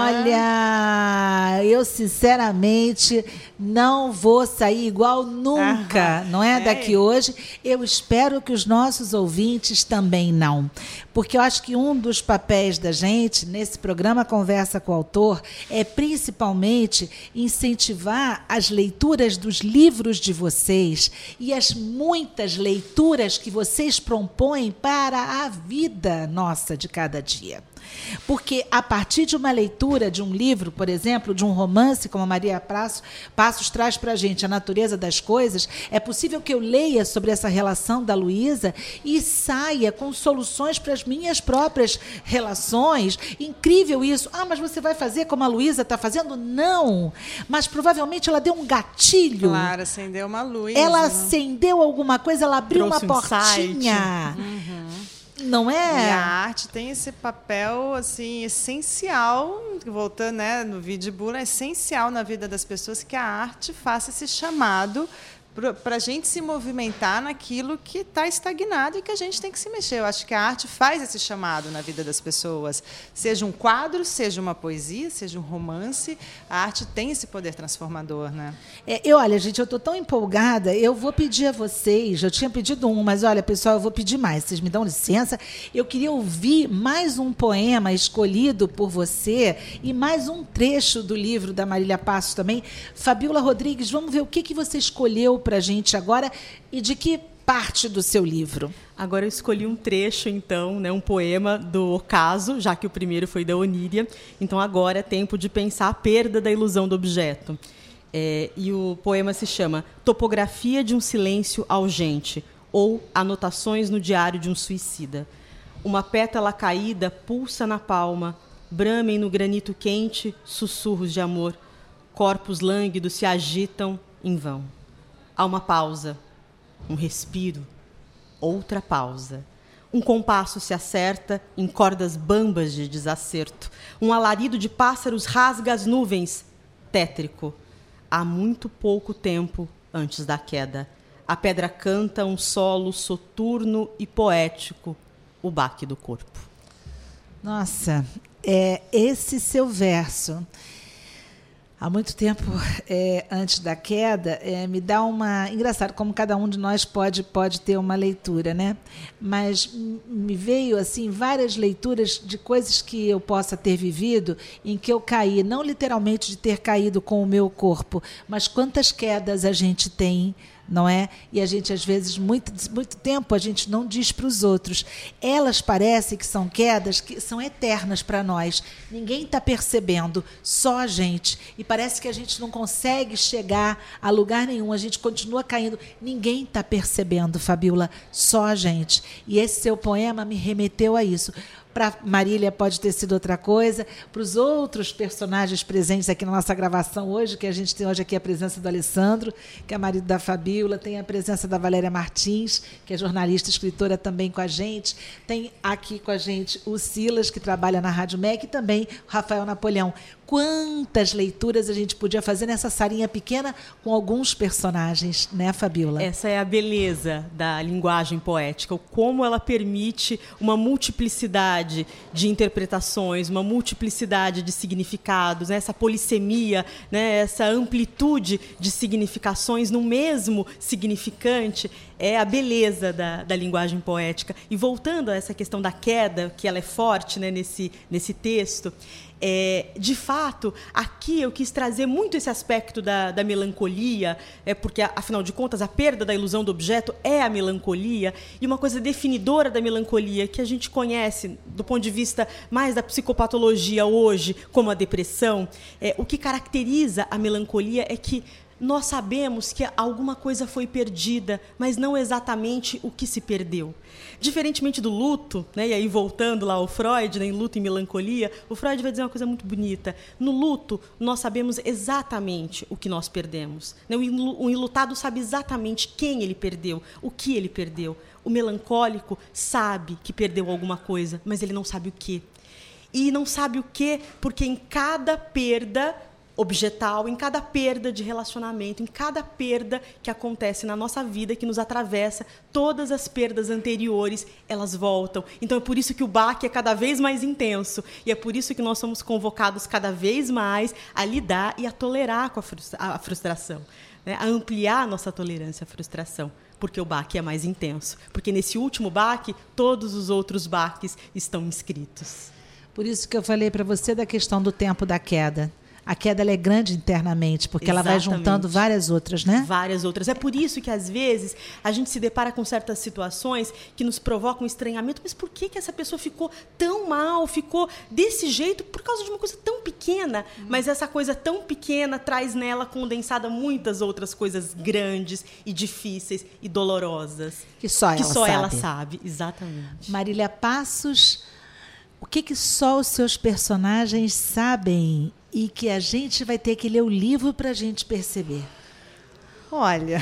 olha, eu sinceramente não vou sair igual nunca, Aham. não é, É. daqui hoje. Eu espero que os nossos ouvintes também não. Porque eu acho que um dos papéis da gente, nesse programa Conversa com o Autor, é principalmente incentivar as leituras dos livros de vocês e as muitas leituras que vocês propõem para a vida nossa de cada dia. Porque a partir de uma leitura de um livro, por exemplo, de um romance, como a Maria Passos, Passos traz para a gente, A Natureza das Coisas, é possível que eu leia sobre essa relação da Luísa e saia com soluções para as minhas próprias relações. Incrível isso. Ah, mas você vai fazer como a Luísa está fazendo? Não. Mas provavelmente ela deu um gatilho. Claro, acendeu uma luz. Ela né? acendeu alguma coisa, ela abriu Trouxe uma um insight. portinha. Uhum. Não E é? a arte tem esse papel assim essencial, voltando, né, no vídeo Bula, é essencial na vida das pessoas que a arte faça esse chamado para a gente se movimentar naquilo que está estagnado e que a gente tem que se mexer. Eu acho que a arte faz esse chamado na vida das pessoas. Seja um quadro, seja uma poesia, seja um romance, a arte tem esse poder transformador, né? É, eu, olha, gente, eu estou tão empolgada, eu vou pedir a vocês, eu tinha pedido um, mas olha, pessoal, eu vou pedir mais, vocês me dão licença. Eu queria ouvir mais um poema escolhido por você e mais um trecho do livro da Marília Passos também. Fabiola Rodrigues, vamos ver o que, que você escolheu para a gente agora e de que parte do seu livro. Agora eu escolhi um trecho, então, né, um poema do Ocaso, já que o primeiro foi da Oníria. Então agora é tempo de pensar a perda da ilusão do objeto. É, e o poema se chama Topografia de um Silêncio Algente, ou Anotações no Diário de um Suicida. Uma pétala caída pulsa na palma, bramem no granito quente sussurros de amor. Corpos lânguidos se agitam em vão. Há uma pausa, um respiro, outra pausa. Um compasso se acerta em cordas bambas de desacerto. Um alarido de pássaros rasga as nuvens, tétrico. Há muito pouco tempo antes da queda. A pedra canta um solo soturno e poético, o baque do corpo. Nossa, é esse seu verso. Há muito tempo, é, antes da queda, é, me dá uma... Engraçado, como cada um de nós pode, pode ter uma leitura, né? Mas me veio, assim, várias leituras de coisas que eu possa ter vivido em que eu caí, não literalmente de ter caído com o meu corpo, mas quantas quedas a gente tem não é? E a gente, às vezes, muito, muito tempo, a gente não diz para os outros. Elas parecem que são quedas que são eternas para nós. Ninguém está percebendo, só a gente. E parece que a gente não consegue chegar a lugar nenhum, a gente continua caindo. Ninguém está percebendo, Fabíola, só a gente. E esse seu poema me remeteu a isso. Para Marília pode ter sido outra coisa, para os outros personagens presentes aqui na nossa gravação hoje, que a gente tem hoje aqui a presença do Alessandro, que é marido da Fabíola, tem a presença da Valéria Martins, que é jornalista e escritora também com a gente, tem aqui com a gente o Silas, que trabalha na Rádio M E C, e também o Rafael Napoleão. Quantas leituras a gente podia fazer nessa salinha pequena com alguns personagens, né, Fabíola? Essa é a beleza da linguagem poética, como ela permite uma multiplicidade de interpretações, uma multiplicidade de significados, né, essa polissemia, né, essa amplitude de significações no mesmo significante. É a beleza da, da linguagem poética. E voltando a essa questão da queda, que ela é forte, né, nesse, nesse texto, é, de fato, aqui eu quis trazer muito esse aspecto da, da melancolia, é, porque, afinal de contas, a perda da ilusão do objeto é a melancolia, e uma coisa definidora da melancolia, que a gente conhece do ponto de vista mais da psicopatologia hoje, como a depressão, é, o que caracteriza a melancolia é que nós sabemos que alguma coisa foi perdida, mas não exatamente o que se perdeu. Diferentemente do luto, né, e aí voltando lá ao Freud, né, em Luto e Melancolia, o Freud vai dizer uma coisa muito bonita. No luto, nós sabemos exatamente o que nós perdemos. Né? O enlutado sabe exatamente quem ele perdeu, o que ele perdeu. O melancólico sabe que perdeu alguma coisa, mas ele não sabe o quê. E não sabe o quê porque em cada perda objetal, em cada perda de relacionamento, em cada perda que acontece na nossa vida, que nos atravessa, todas as perdas anteriores, elas voltam. Então, é por isso que o baque é cada vez mais intenso, e é por isso que nós somos convocados cada vez mais a lidar e a tolerar com a, frustra- a frustração, né? A ampliar a nossa tolerância à frustração, porque o baque é mais intenso. Porque nesse último baque, todos os outros baques estão inscritos. Por isso que eu falei para você da questão do tempo da queda. A queda ela é grande internamente, porque Exatamente. Ela vai juntando várias outras, né? Várias outras. É por isso que, às vezes, a gente se depara com certas situações que nos provocam estranhamento. Mas por que, que essa pessoa ficou tão mal, ficou desse jeito, por causa de uma coisa tão pequena? Hum. Mas essa coisa tão pequena traz nela condensada muitas outras coisas grandes e difíceis e dolorosas. Que só ela que só sabe. ela sabe, exatamente. Marília Passos, o que, que só os seus personagens sabem e que a gente vai ter que ler o livro para a gente perceber? Olha,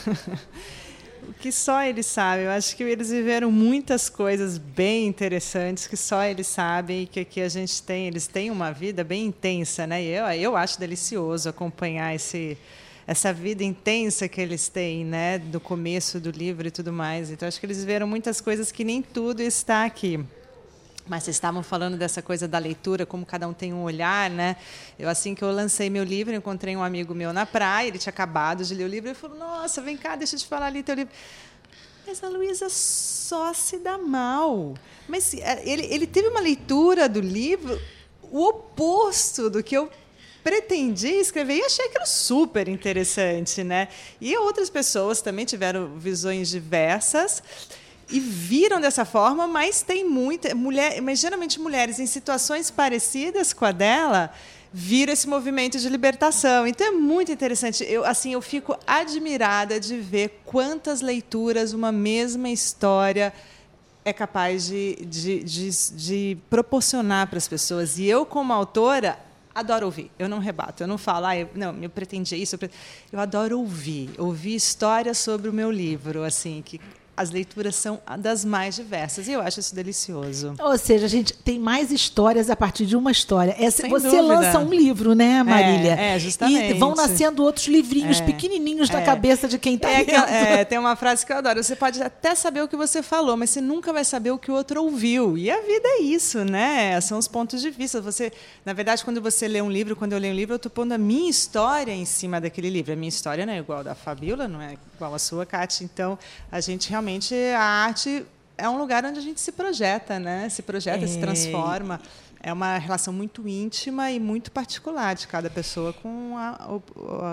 o que só eles sabem. Eu acho que eles viveram muitas coisas bem interessantes que só eles sabem e que aqui a gente tem. Eles têm uma vida bem intensa, né? E eu, eu acho delicioso acompanhar esse, essa vida intensa que eles têm, né? Do começo do livro e tudo mais. Então, acho que eles viveram muitas coisas que nem tudo está aqui. Mas vocês estavam falando dessa coisa da leitura, como cada um tem um olhar, né? Eu, assim que eu lancei meu livro, encontrei um amigo meu na praia, ele tinha acabado de ler o livro, e falou, nossa, vem cá, deixa eu te falar ali teu livro. Mas a Luísa só se dá mal. Mas ele, ele teve uma leitura do livro, o oposto do que eu pretendi escrever, e achei aquilo super interessante, né? E outras pessoas também tiveram visões diversas, e viram dessa forma, mas tem muita mulher, mas geralmente mulheres em situações parecidas com a dela viram esse movimento de libertação. Então é muito interessante. Eu assim eu fico admirada de ver quantas leituras uma mesma história é capaz de, de, de, de proporcionar para as pessoas. E eu, como autora, adoro ouvir. Eu não rebato, eu não falo, ah, eu, não, eu pretendia isso. Eu, pretendia. Eu adoro ouvir, ouvir histórias sobre o meu livro, assim, que as leituras são das mais diversas, e eu acho isso delicioso. Ou seja, a gente tem mais histórias a partir de uma história. Essa, você dúvida. lança um livro, né, Marília? É, é, justamente. E vão nascendo outros livrinhos é, pequenininhos é. na cabeça de quem está é, lendo. É, tem uma frase que eu adoro. Você pode até saber o que você falou, mas você nunca vai saber o que o outro ouviu. E a vida é isso, né? São os pontos de vista. Você, na verdade, quando você lê um livro, quando eu leio um livro, eu estou pondo a minha história em cima daquele livro. A minha história não é igual a da Fabíola, não é igual a sua, Kátia. Então, a gente realmente... A arte é um lugar onde a gente se projeta, né? Se projeta, é. se transforma. É uma relação muito íntima e muito particular de cada pessoa com, a, a,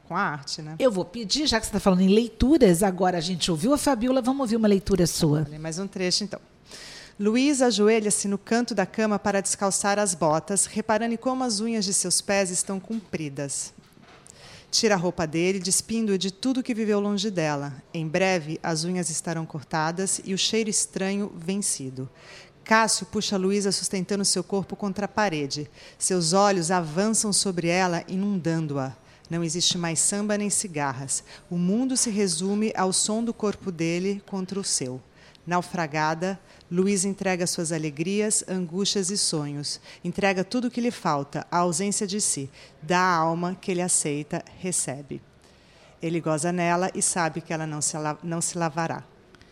com a arte, né? Eu vou pedir, já que você está falando em leituras, agora a gente ouviu a Fabíola, vamos ouvir uma leitura sua. Vou ler mais um trecho, então. Luís ajoelha-se no canto da cama para descalçar as botas, reparando em como as unhas de seus pés estão compridas. Tira a roupa dele, despindo-o de tudo que viveu longe dela. Em breve, as unhas estarão cortadas e o cheiro estranho vencido. Cássio puxa Luísa sustentando seu corpo contra a parede. Seus olhos avançam sobre ela, inundando-a. Não existe mais samba nem cigarras. O mundo se resume ao som do corpo dele contra o seu. Naufragada, Luísa entrega suas alegrias, angústias e sonhos. Entrega tudo o que lhe falta, a ausência de si. Da alma que ele aceita, recebe. Ele goza nela e sabe que ela não se, não se lavará.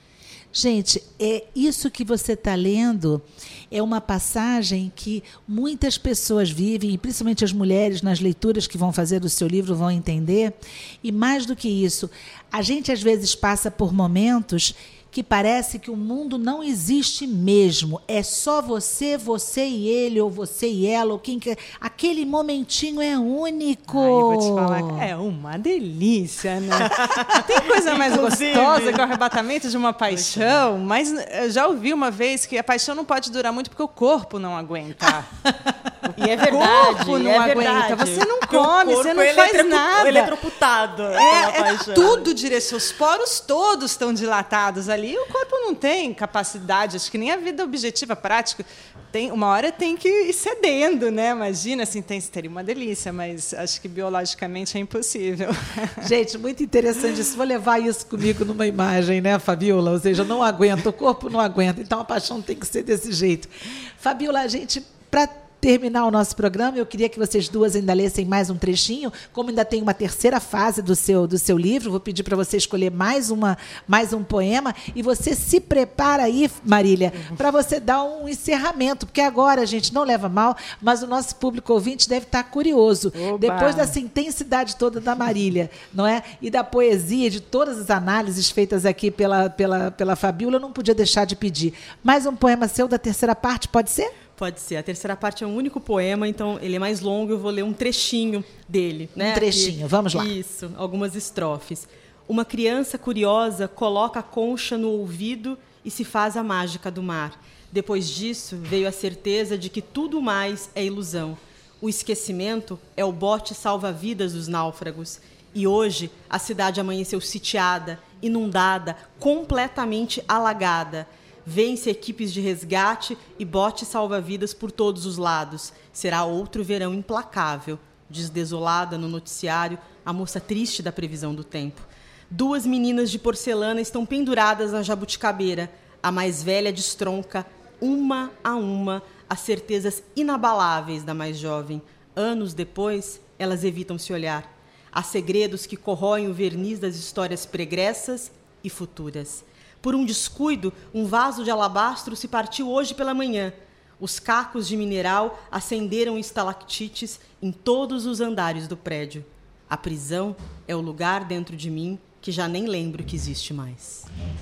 Gente, é isso que você está lendo é uma passagem que muitas pessoas vivem, e principalmente as mulheres nas leituras que vão fazer do seu livro vão entender. E mais do que isso, a gente às vezes passa por momentos que parece que o mundo não existe mesmo. É só você, você e ele, ou você e ela, ou quem quer. Aquele momentinho é único. Ai, vou te falar, é uma delícia, né? Tem coisa mais gostosa que o arrebatamento de uma paixão, mas eu já ouvi uma vez que a paixão não pode durar muito porque o corpo não aguenta. E é verdade. O corpo não é aguenta. verdade. Você não come, você não faz eletrocu- nada. Eletrocutado. É, é tudo direto. Os poros todos estão dilatados ali. E o corpo não tem capacidade. Acho que nem a vida objetiva, prática. Tem, uma hora tem que ir cedendo, né? Imagina, assim, tem, seria uma delícia, mas acho que biologicamente é impossível. Gente, muito interessante isso. Vou levar isso comigo numa imagem, né, Fabíola? Ou seja, não aguenta, o corpo não aguenta. Então a paixão tem que ser desse jeito. Fabíola, a gente, para terminar o nosso programa, eu queria que vocês duas ainda lessem mais um trechinho, como ainda tem uma terceira fase do seu, do seu livro, vou pedir para você escolher mais, uma, mais um poema, e você se prepara aí, Marília, para você dar um encerramento, porque agora, gente, não leva mal, mas o nosso público ouvinte deve estar curioso. Oba. Depois dessa intensidade toda da Marília, não é? E da poesia, de todas as análises feitas aqui pela, pela, pela Fabíola, eu não podia deixar de pedir. Mais um poema seu da terceira parte, pode ser? Pode ser. A terceira parte é um único poema, então ele é mais longo, eu vou ler um trechinho dele. Né? Um trechinho, Aqui, vamos lá. Isso, algumas estrofes. Uma criança curiosa coloca a concha no ouvido e se faz a mágica do mar. Depois disso, veio a certeza de que tudo mais é ilusão. O esquecimento é o bote salva-vidas dos náufragos. E hoje, a cidade amanheceu sitiada, inundada, completamente alagada. Vêm-se equipes de resgate e botes salva-vidas por todos os lados. Será outro verão implacável, diz desolada no noticiário a moça triste da previsão do tempo. Duas meninas de porcelana estão penduradas na jabuticabeira. A mais velha destronca, uma a uma, as certezas inabaláveis da mais jovem. Anos depois, elas evitam se olhar. Há segredos que corroem o verniz das histórias pregressas e futuras. Por um descuido, um vaso de alabastro se partiu hoje pela manhã. Os cacos de mineral acenderam estalactites em todos os andares do prédio. A prisão é o lugar dentro de mim que já nem lembro que existe mais.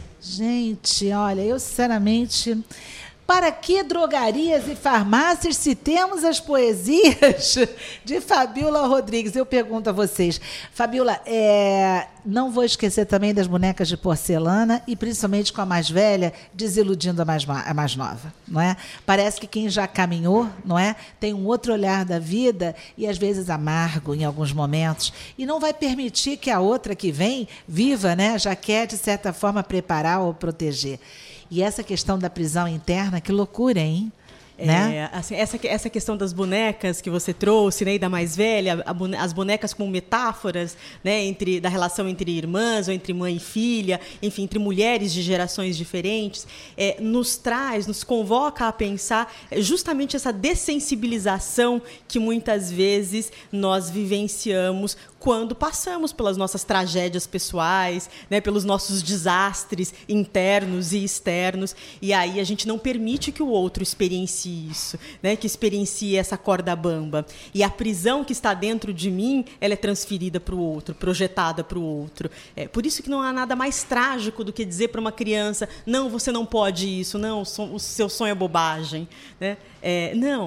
Gente, olha, eu sinceramente... Para que drogarias e farmácias se temos as poesias de Fabíola Rodrigues? Eu pergunto a vocês. Fabíola, é, não vou esquecer também das bonecas de porcelana e principalmente com a mais velha, desiludindo a mais, a mais nova, não é? Parece que quem já caminhou, não é? Tem um outro olhar da vida e às vezes amargo em alguns momentos e não vai permitir que a outra que vem viva, né? Já quer, de certa forma, preparar ou proteger. E essa questão da prisão interna, que loucura, hein? É, né? assim, essa, essa questão das bonecas que você trouxe, né, e da mais velha, a bone, as bonecas como metáforas, né, entre, da relação entre irmãs ou entre mãe e filha, enfim, entre mulheres de gerações diferentes, é, nos traz, nos convoca a pensar justamente essa dessensibilização que muitas vezes nós vivenciamos quando passamos pelas nossas tragédias pessoais, né, pelos nossos desastres internos e externos, e aí a gente não permite que o outro experiencie isso, né, que experiencie essa corda bamba. E a prisão que está dentro de mim, ela é transferida para o outro, projetada para o outro. É, por isso que não há nada mais trágico do que dizer para uma criança, não, você não pode isso, não, o seu sonho é bobagem. Né? É, não.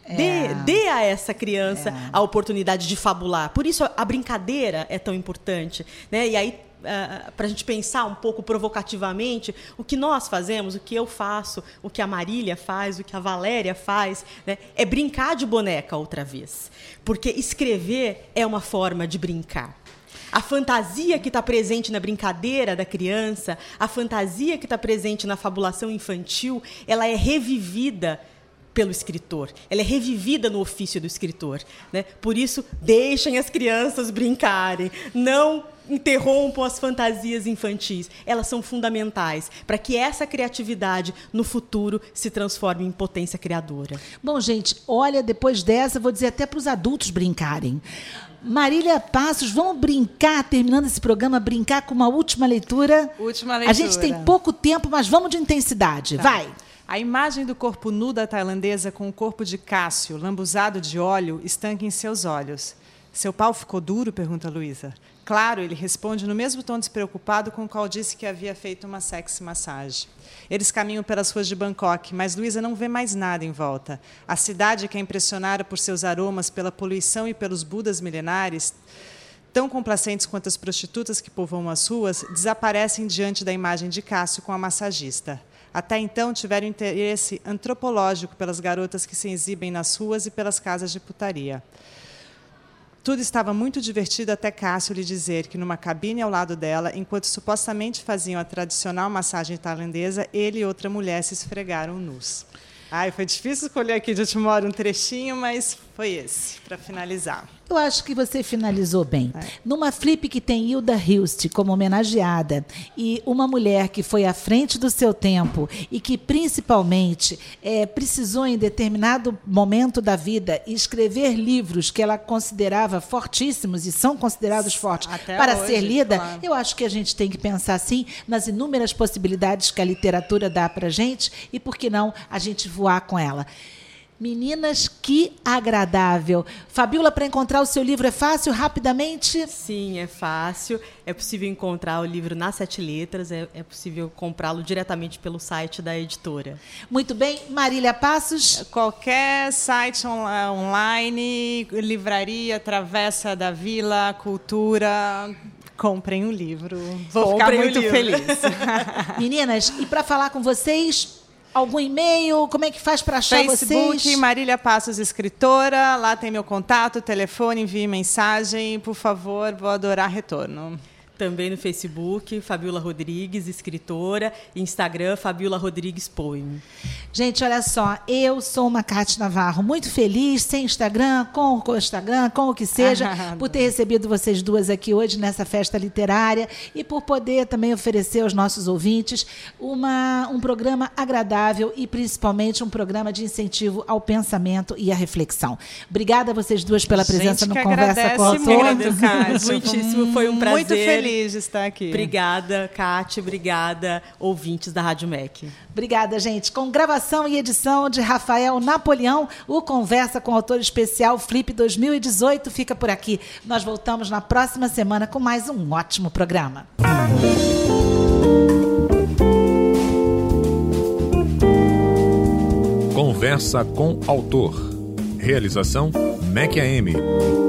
É. Dê, dê a essa criança é. a oportunidade de fabular. Por isso a brincadeira é tão importante, né? E aí, uh, para a gente pensar um pouco provocativamente, o que nós fazemos, o que eu faço, o que a Marília faz, o que a Valéria faz, né? É brincar de boneca outra vez. Porque escrever é uma forma de brincar. A fantasia que está presente na brincadeira da criança, a fantasia que está presente na fabulação infantil, ela é revivida pelo escritor. Ela é revivida no ofício do escritor, né? Por isso, deixem as crianças brincarem. Não interrompam as fantasias infantis. Elas são fundamentais para que essa criatividade, no futuro, se transforme em potência criadora. Bom, gente, olha, depois dessa, eu vou dizer até para os adultos brincarem. Marília Passos, vamos brincar, terminando esse programa, brincar com uma última leitura. Última leitura. A gente tem pouco tempo, mas vamos de intensidade. Tá. Vai! A imagem do corpo nu da tailandesa com o corpo de Cássio, lambuzado de óleo, estanca em seus olhos. Seu pau ficou duro? Pergunta Luísa. Claro, ele responde no mesmo tom despreocupado com o qual disse que havia feito uma sexy massagem. Eles caminham pelas ruas de Bangkok, mas Luísa não vê mais nada em volta. A cidade, que a impressionara por seus aromas, pela poluição e pelos budas milenares, tão complacentes quanto as prostitutas que povoam as ruas, desaparecem diante da imagem de Cássio com a massagista. Até então, tiveram interesse antropológico pelas garotas que se exibem nas ruas e pelas casas de putaria. Tudo estava muito divertido até Cássio lhe dizer que, numa cabine ao lado dela, enquanto supostamente faziam a tradicional massagem tailandesa, ele e outra mulher se esfregaram nus. Ai, foi difícil escolher aqui de última hora um trechinho, mas foi esse, para finalizar. Eu acho que você finalizou bem. É. Numa flip que tem Hilda Hilst como homenageada e uma mulher que foi à frente do seu tempo e que, principalmente, é, precisou, em determinado momento da vida, escrever livros que ela considerava fortíssimos e são considerados fortes Até para hoje, ser lida, claro. Eu acho que a gente tem que pensar, sim, nas inúmeras possibilidades que a literatura dá para a gente e, por que não, a gente voar com ela. Meninas, que agradável. Fabíola, para encontrar o seu livro é fácil, rapidamente? Sim, é fácil. É possível encontrar o livro nas Sete Letras, é, é possível comprá-lo diretamente pelo site da editora. Muito bem. Marília Passos? Qualquer site on- online, livraria, Travessa da Vila, Cultura... Comprem o livro. Vou Comprem ficar muito feliz. Meninas, e para falar com vocês... Algum e-mail? Como é que faz para achar Facebook, vocês? Facebook, Marília Passos, escritora. Lá tem meu contato, telefone, envie mensagem. Por favor, vou adorar retorno. Também no Facebook, Fabíola Rodrigues, escritora. Instagram, Fabíola Rodrigues Poem. Gente, olha só, eu sou uma Cátia Navarro, muito feliz, sem Instagram, com o Instagram, com o que seja, ah, por ter recebido vocês duas aqui hoje nessa festa literária e por poder também oferecer aos nossos ouvintes uma, um programa agradável e principalmente um programa de incentivo ao pensamento e à reflexão. Obrigada a vocês duas pela presença Gente, no Conversa com o Autor. Muito, Cátia. Muitíssimo, foi um prazer. Muito feliz de estar aqui. Obrigada, Cátia, obrigada, ouvintes da Rádio M E C. Obrigada, gente. Com gravação e edição de Rafael Napoleão, o Conversa com o Autor Especial Flip dois mil e dezoito fica por aqui. Nós voltamos na próxima semana com mais um ótimo programa. Conversa com Autor. Realização M E C A M.